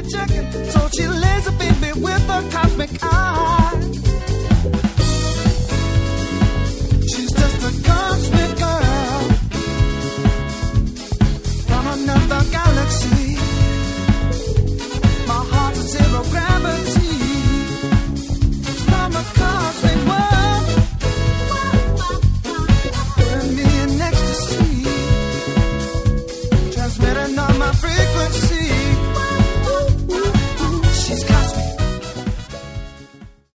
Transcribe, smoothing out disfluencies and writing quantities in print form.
checking. So she lays a baby with a cosmic eye.